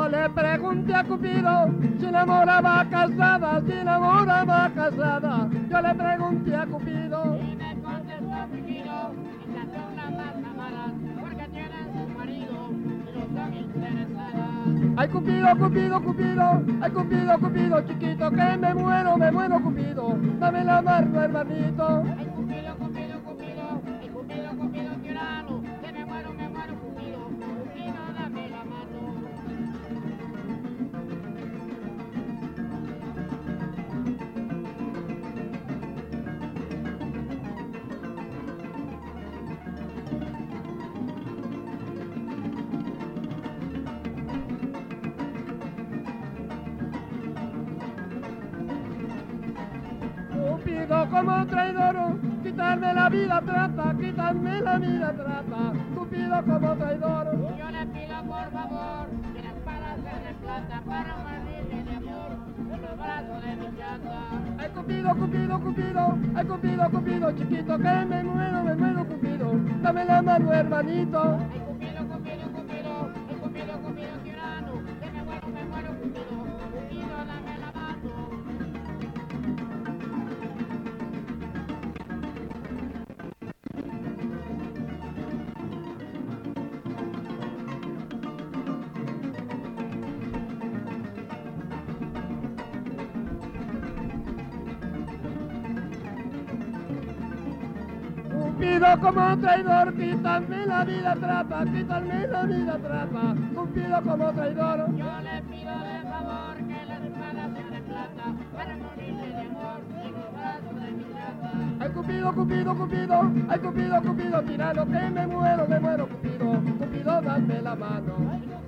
Yo le pregunté a Cupido si la mora va casada, si la mora va casada. Yo le pregunté a Cupido Y me contestó Cupido, esas son las más amadas, porque tienen su marido y no son interesadas. ay Cupido, Cupido, Cupido, ay Cupido, Cupido, chiquito, que me muero, Cupido, dame la mano, hermanito. Ay, Cupido, Cupido, Cupido, ay, Cupido, Cupido, tirano, que me muero, Cupido, Cupido, dame la mano. Cupido como traidor, quitarme la vida trata, quitarme la vida trata. Cupido como traidor. Yo le pido por favor que la espada sea de plata para morirle de amor en los brazos de mi chata. Ay Cupido, Cupido, Cupido, ay Cupido, Cupido, chiquito, que me muero, Cupido, dame la mano, hermanito. Ay, Cupido, Cupido, Cupido, ay, Cupido, Cupido, tirano, que me muero, Cupido, Cupido, dame la mano. Cupido como traidor, quítame la vida trata, quítame la vida trata. Cupido como traidor. Yo le pido de favor que la espada sea de plata para morirle de amor en los brazos de mi chata. Ay Cupido, Cupido, Cupido, ay Cupido, Cupido, tirano, que me muero, Cupido, Cupido, dame la mano. Ay,